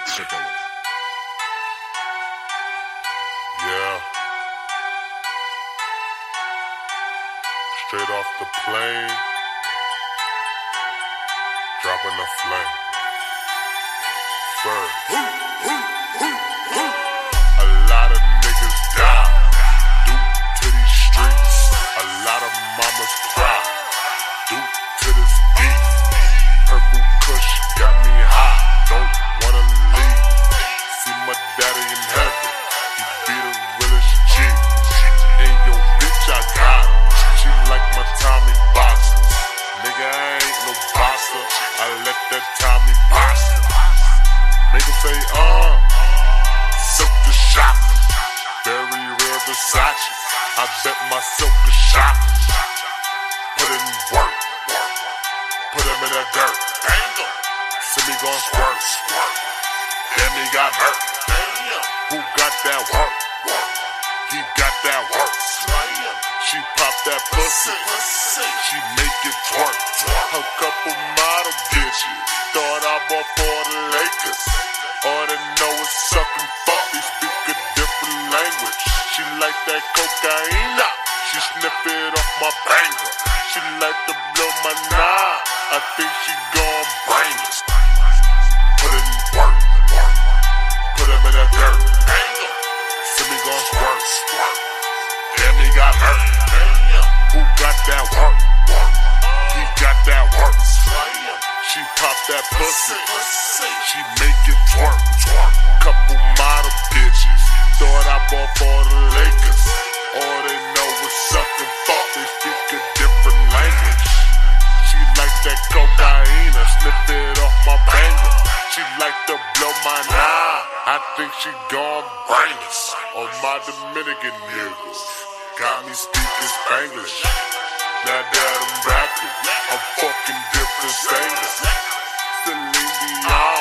Éxito. Yeah. Straight off the plane, dropping the flame. First. A lot of niggas die due to these streets. A lot of mamas cry due to this beat. Purple Kush got me high, don't wanna leave. See my daddy in heaven, he be the realest G. And yo bitch I got her, she like my Tommy boxes. Nigga I ain't no boxer, I let that Tommy box her. Make him say silk the shocker. Very rare Versace, I bet my silk is shocker. Put in work, put him in that dirt. See me gon' squirt, damn he got hurt. Who got that work? He got that work. She pop that pussy, she make it twerk. A couple model bitches thought I bought for the Lakers. All they know is suck and fuck, they speak a different language. She like that cocaine, she sniff it off my banger. She like to blow my nine, I think she gon' bring it. Put in work, put him in that dirt. See me gon' squirt, damn he got hurt. Who got that work? He got that work. She pop that pussy, she make it twerk. Couple model bitches thought I bought for the Lakers. All they know is suck and fuck, they speak a different language. She like that cocaine, sniff it off my banger. She like to blow my nine, I think she gon' bring us. On my Dominican niggas, got me speaking Spanglish. Now that I'm rapping, I'm fucking different singers. Celine Dion.